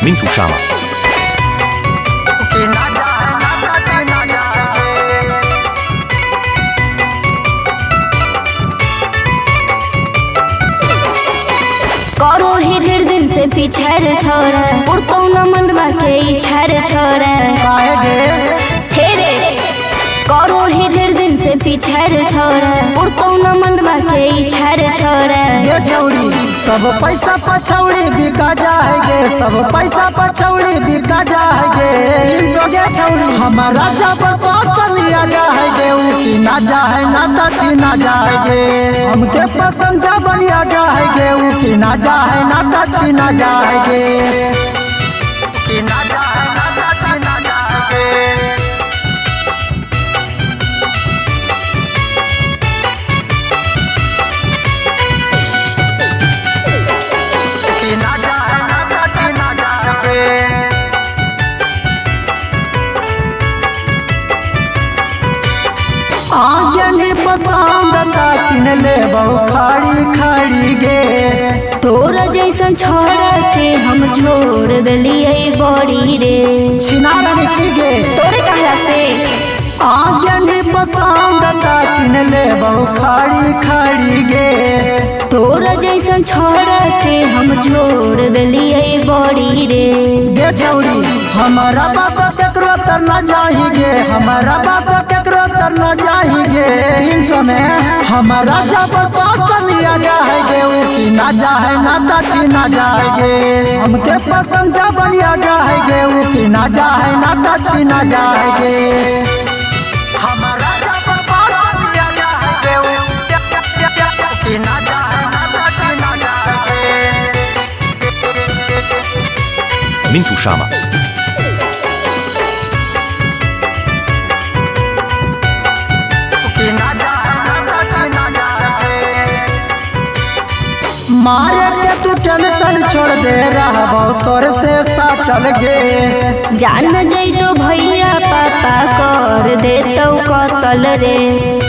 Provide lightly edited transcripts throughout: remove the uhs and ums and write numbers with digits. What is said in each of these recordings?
Mintu Shama. करो ही ढेर दिन से पीछे रे छोड़ा उड़तो न मनवा के इच्छा रे छोड़ा हे रे करो ही ढेर दिन से पीछे रे छोड़ा उड़तो न मनवा के इच्छा रे छोड़ा ये छौरी सब पैसा पछौड़ी बिका जाएगे, सब पैसा पछौड़ी बिका जाएगे। 300 छौरी हमारा जब पसंद लिया जाएगे, उठी ना जाए ना तछी ना जाएगे। हमके पसंद जब लिया जाएगे, उठी ना जाए ना तछी ना जाएगे। उठी ना जाए ना तछी ना जाएगे। आगे नहीं पसंद था किन ले बहु खाड़ी खाड़ी गे। तोरा जैसन छोड़ा के हम छोड़ दलिए बड़ी रे छिनारा निकली गे तोरे कहला से आगे नहीं पसंद था किन ले बहु खाड़ी खाड़ी गे। तोरा जैसन छोड़ा के हम छोड़ दलिए बड़ी रे ये छौरी हमारा बाप केकरो तर न जाएंगे, हमारा बाप केकरो तर न जाएंगे। 300 में हमारा जब पसंद लिया जाएगे, उठी ना जाए ना तछी ना जाएगे। हमके पसंद जब लिया जाएगे, उठी ना जाए ना तछी ना जाएगे। हमारा जब पसंद लिया जाएगे, उठी ना जाए ना तछी ना जाएगे। Mintu Shama. मारे के तू टेंशन छोड़ दे रहा तोर से साटल गे। जान जइतो भैया पापा कर देतौ कतल रे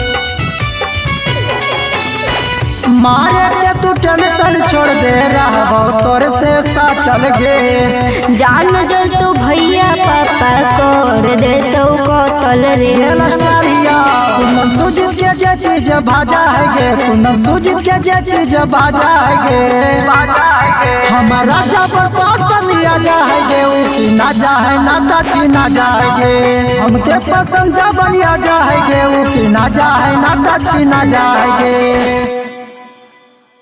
मारे के तू टेंशन छोड़ दे रहा तोर से साटल गे। जान जइतो भैया पापा कर देतौ कतल रे पूनम सुजीत के जे चीज भाजा है गे, पूनम सुजीत के जे चीज भाजा है गे। हमारा जब पसंद लिया जाएगे, उठी ना जाए ना तछी ना जाएगे। हमके पसंद जब लिया जाएगे, उठी ना जाए ना तछी ना जाएगे।